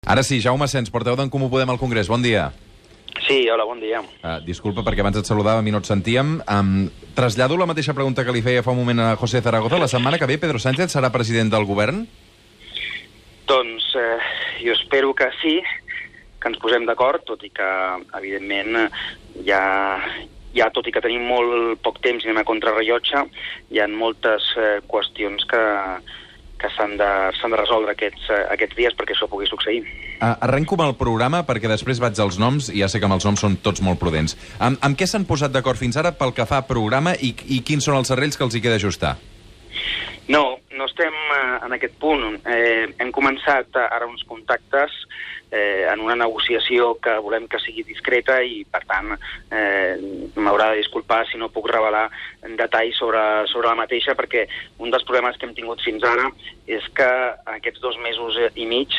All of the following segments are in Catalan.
Ara sí, Jaume Sens, portaveu d'en Comú Podem al Congrés. Bon dia. Sí, hola, bon dia. Disculpa, perquè abans et saludàvem i no et sentíem. Trasllado la mateixa pregunta que li feia fa un moment a José Zaragoza. La setmana que ve Pedro Sánchez serà president del govern? Doncs jo espero que sí, que ens posem d'acord, tot i que, evidentment, tot i que tenim molt poc temps i anem a contrarrellotge, hi ha moltes qüestions que s'han de resoldre aquests dies perquè això pugui succeir. Arrenco amb el programa perquè després vaig als noms i ja sé que amb els noms són tots molt prudents. Amb què s'han posat d'acord fins ara pel que fa a programa i quins són els serrells que els hi queda ajustar? No estem en aquest punt. Hem començat ara uns contactes en una negociació que volem que sigui discreta i, per tant, m'haurà de disculpar si no puc revelar detalls sobre la mateixa, perquè un dels problemes que hem tingut fins ara és que aquests 2 mesos i mig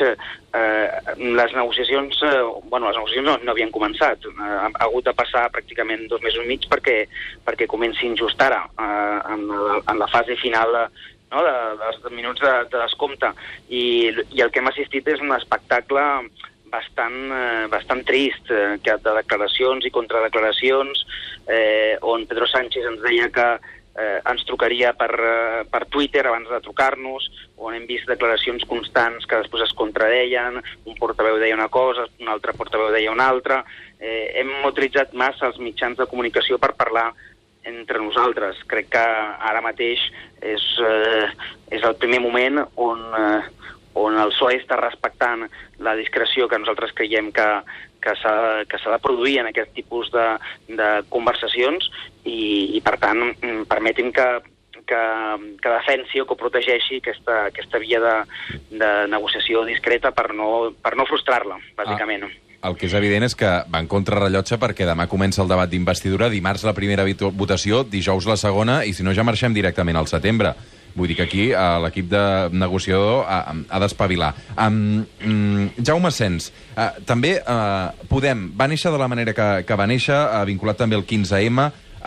les negociacions no havien començat. Ha hagut de passar pràcticament 2 mesos i mig perquè comencin just ara, en la fase final dels minuts de descompte. I el que hem assistit és un espectacle bastant trist, de declaracions i contradeclaracions, on Pedro Sánchez ens deia que ens trucaria per Twitter abans de trucar-nos, on hem vist declaracions constants que després es contradeien, un portaveu deia una cosa, un altre portaveu deia una altra. Hem utilitzat massa els mitjans de comunicació per parlar entre nosaltres. Crec que ara mateix és el primer moment on el PSOE està respectant la discreció que nosaltres creiem que s'ha de produir en aquest tipus de conversacions i per tant, permetin que defensi o que protegeixi aquesta via de negociació discreta per no frustrar-la, bàsicament. El que és evident és que va en contrarrellotge perquè demà comença el debat d'investidura, dimarts la primera votació, dijous la segona, i si no ja marxem directament al setembre. Vull dir que aquí l'equip de negociador ha d'espavilar. Jaume Sens, també Podem va néixer de la manera que va néixer, vinculat també al 15M.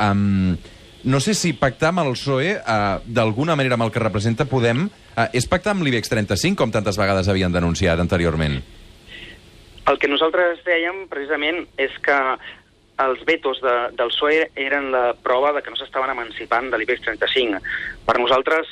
No sé si pactar amb el PSOE, d'alguna manera amb el que representa Podem, és pactar amb l'IBEX 35, com tantes vegades havien denunciat anteriorment? El que nosaltres dèiem, precisament, és que els vetos del PSOE eren la prova de que no s'estaven emancipant de l'IBEX 35. Per nosaltres,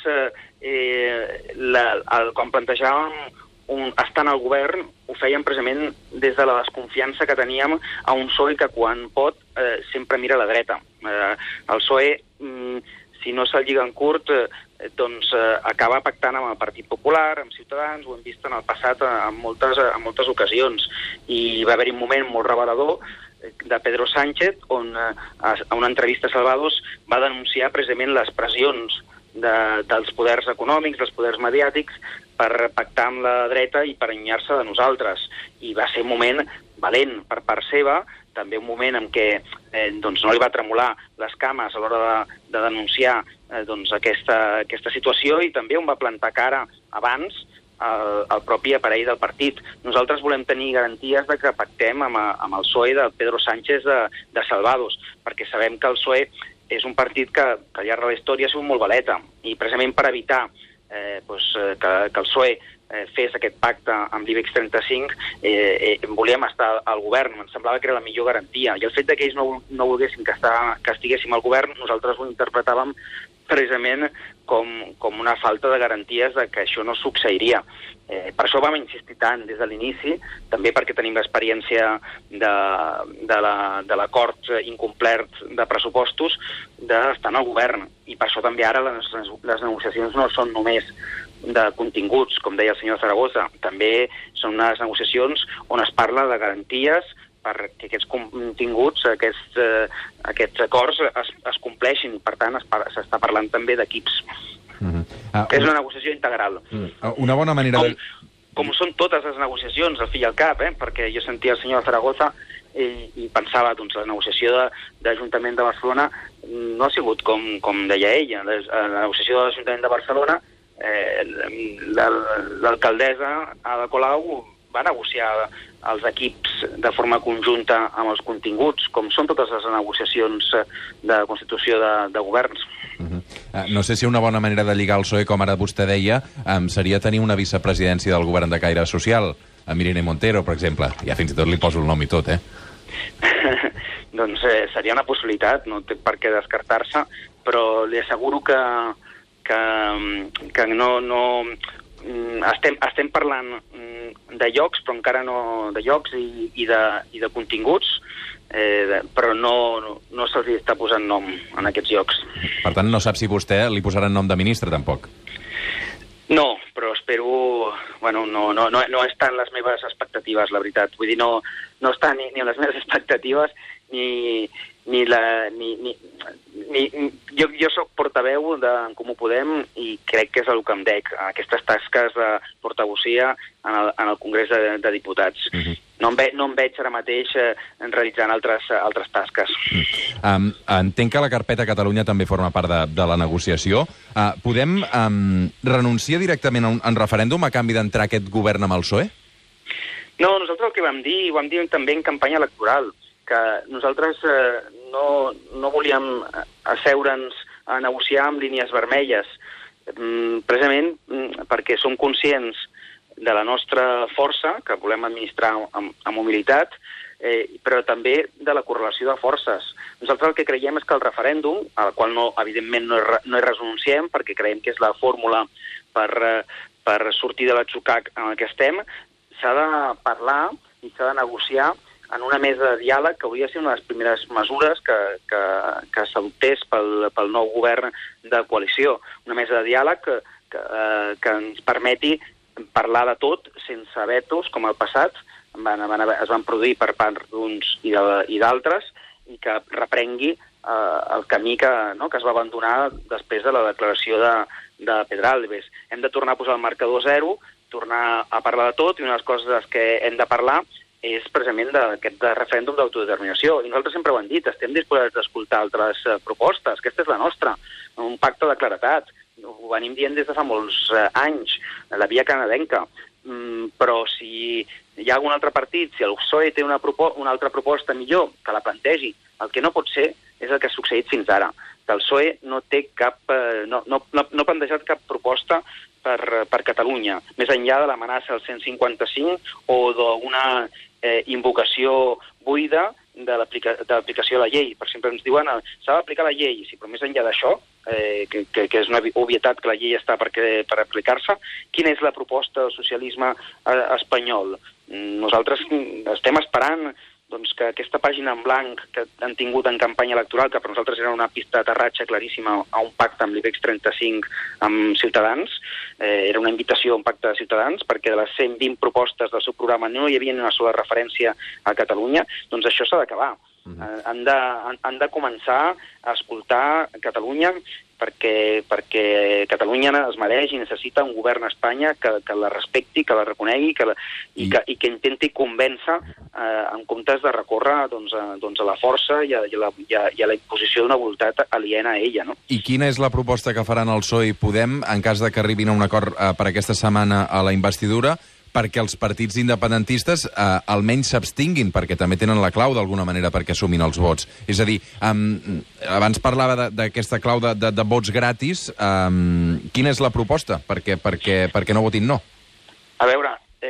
quan plantejàvem estar en el govern, ho fèiem precisament des de la desconfiança que teníem a un PSOE que quan pot sempre mira a la dreta. El PSOE, si no se'l lliga en curt, doncs acaba pactant amb el Partit Popular, amb Ciutadans, ho hem vist en el passat en moltes ocasions. I va haver-hi un moment molt revelador de Pedro Sánchez on a una entrevista a Salvados va denunciar precisament les pressions dels poders econòmics, dels poders mediàtics, per pactar amb la dreta i per allunyar-se de nosaltres. I va ser un moment valent per part seva, també un moment en què no li va tremolar les cames a l'hora de denunciar aquesta situació, i també on va plantar cara abans el propi aparell del partit. Nosaltres volem tenir garanties de que pactem amb el PSOE de Pedro Sánchez de Salvados, perquè sabem que el PSOE és un partit que al llarg de la història ha sigut molt valeta, i precisament per evitar que el PSOE fes aquest pacte amb l'IBEX 35, volíem estar al govern, ens semblava que era la millor garantia, i el fet que ells no volguessin que estiguéssim al govern, nosaltres ho interpretàvem precisament com una falta de garanties de que això no succeiria. Per això vam insistir tant des de l'inici, també perquè tenim l'experiència de l'acord incomplert de pressupostos d'estar en el govern, i per això també ara les negociacions no són només de continguts, com deia el senyor Zaragoza, també són unes negociacions on es parla de garanties perquè aquests continguts, aquests acords es compleixin. Per tant, s'està parlant també d'equips. És una negociació integral. Una bona manera de... Com són totes les negociacions, al fi i al cap, perquè jo sentia el senyor Zaragoza i pensava, doncs, la negociació de l'Ajuntament de Barcelona no ha sigut com deia ella. La negociació de l'Ajuntament de Barcelona, l'alcaldessa Ada Colau va negociar els equips de forma conjunta amb els continguts, com són totes les negociacions de constitució de governs. No sé si una bona manera de lligar el PSOE, com ara vostè deia, seria tenir una vicepresidència del govern de caire social. a Irene Montero, per exemple. Ja fins i tot li poso el nom i tot, Doncs seria una possibilitat, no té per què descartar-se, però li asseguro que no estem parlant de llocs, però encara no de llocs i de continguts, però no se'ls està posant nom en aquests llocs. Per tant, no sap si vostè li posarà nom de ministre, tampoc. No, però espero... Bueno, no estan les meves expectatives, la veritat. Vull dir, no està ni en les meves expectatives jo soc portaveu d'en Comú Podem i crec que és el que em dec, aquestes tasques de portavocía en el Congrés de Diputats. No em veig ara mateix realitzant altres tasques. Entenc que la carpeta Catalunya també forma part de la negociació. Podem renunciar directament a un referèndum a canvi d'entrar aquest govern amb el PSOE? No, nosaltres el que vam dir, ho vam dir també en campanya electoral, que nosaltres no volíem asseure'ns a negociar amb línies vermelles, precisament perquè som conscients de la nostra força, que volem administrar amb humilitat, però també de la correlació de forces. Nosaltres el que creiem és que el referèndum, al qual evidentment no hi renunciem, perquè creiem que és la fórmula per sortir de l'atzucac en el que estem, s'ha de parlar i s'ha de negociar en una mesa de diàleg que hauria de ser una de les primeres mesures que s'adoptés pel nou govern de coalició. Una mesa de diàleg que ens permeti parlar de tot sense vetos, com al passat es van produir per part d'uns i d'altres, i que reprengui el camí que es va abandonar després de la declaració de Pedralbes. Hem de tornar a posar el marcador zero, tornar a parlar de tot, i una de les coses que hem de parlar és precisament d'aquest referèndum d'autodeterminació. I nosaltres sempre ho hem dit, estem disposats a escoltar altres propostes, aquesta és la nostra, un pacte de claretat. Ho venim dient des de fa molts anys, la via canadenca. Però si hi ha algun altre partit, si el PSOE té una altra proposta millor, que la plantegi. El que no pot ser és el que ha succeït fins ara, que el PSOE no té no ha plantejat cap proposta per Catalunya, més enllà de l'amenaça al 155 o d'una invocació buida de l'aplicació de la llei. Per exemple, ens diuen s'ha d'aplicar la llei, sí, però més enllà d'això, que és una obvietat que la llei està per aplicar-se, quina és la proposta del socialisme espanyol? Nosaltres estem esperant que aquesta pàgina en blanc que han tingut en campanya electoral, que per nosaltres era una pista d'aterratge claríssima a un pacte amb l'IBEX 35 amb Ciutadans, era una invitació a un pacte de Ciutadans, perquè de les 120 propostes del seu programa no hi havia ni una sola referència a Catalunya, doncs això s'ha d'acabar. Han de començar a escoltar Catalunya perquè Catalunya es mereix i necessita un govern a Espanya que la respecti, que la reconegui i que intenti convèncer en comptes de recórrer a la força i a la imposició d'una voluntat aliena a ella. No? I quina és la proposta que faran el PSOE i Podem en cas de que arribin a un acord per aquesta setmana a la investidura, perquè els partits independentistes almenys s'abstinguin, perquè també tenen la clau d'alguna manera perquè assumin els vots. És a dir, abans parlava d'aquesta clau de vots gratis. Quina és la proposta perquè no votin no? A veure,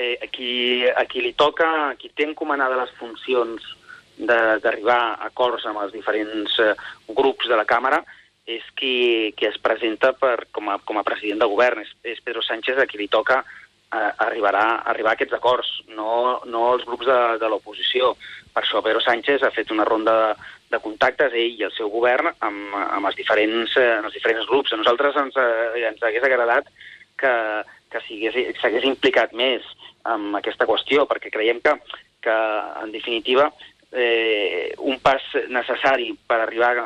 a qui li toca, qui té encomanada les funcions d'arribar a acords amb els diferents grups de la Càmera, és qui es presenta com a president de govern. És Pedro Sánchez a qui li toca arribar a aquests acords, no els grups de l'oposició. Per això Pedro Sánchez ha fet una ronda de contactes, ell i el seu govern, amb els diferents grups. A nosaltres ens hagués agradat que s'hagués implicat més en aquesta qüestió, perquè creiem que en definitiva, un pas necessari per arribar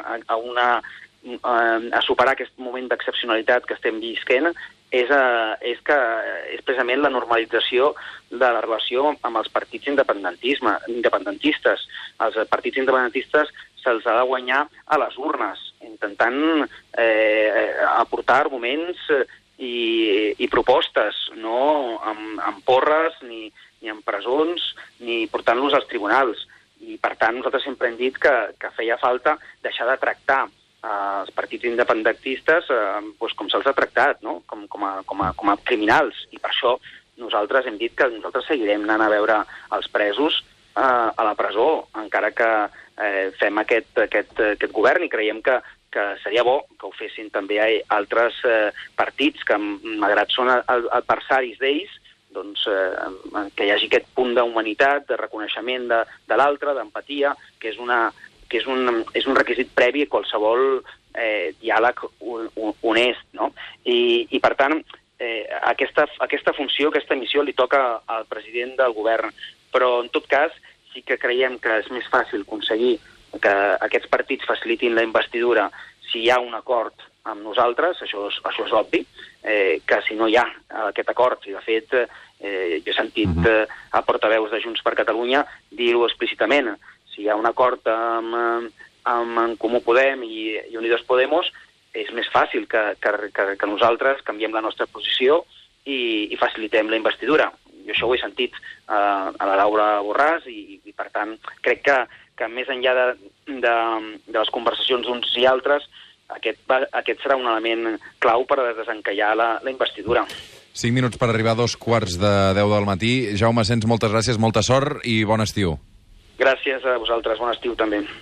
a superar aquest moment d'excepcionalitat que estem visquent és precisament la normalització de la relació amb els partits independentistes. Els partits independentistes se'ls ha de guanyar a les urnes, intentant aportar arguments i propostes, no amb porres, ni amb presons, ni portant-los als tribunals. I, per tant, nosaltres sempre hem dit que feia falta deixar de tractar els partits independentistes com se'ls ha tractat, no? com a criminals. I per això nosaltres hem dit que nosaltres seguirem anant a veure els presos a la presó, encara que fem aquest govern, i creiem que seria bo que ho fessin també altres partits que, malgrat són adversaris d'ells, doncs, que hi hagi aquest punt d'humanitat, de reconeixement de l'altre, d'empatia, que és un requisit previ a qualsevol diàleg honest, no? I per tant, aquesta funció, aquesta missió li toca al president del govern, però en tot cas sí que creiem que és més fàcil aconseguir que aquests partits facilitin la investidura si hi ha un acord amb nosaltres, això és obvi, que si no hi ha aquest acord, i de fet jo he sentit a portaveus de Junts per Catalunya dir-ho explícitament, si hi ha un acord amb En Comú Podem i Unidos Podemos, és més fàcil que nosaltres canviem la nostra posició i facilitem la investidura. Jo això ho he sentit a la Laura Borràs i per tant, crec que més enllà de les conversacions d'uns i altres, aquest serà un element clau per desencallar la investidura. 5 minuts per arribar a 2:45 del matí. Jaume Asens, moltes gràcies, molta sort i bon estiu. Gràcies a vosaltres, bon estiu també.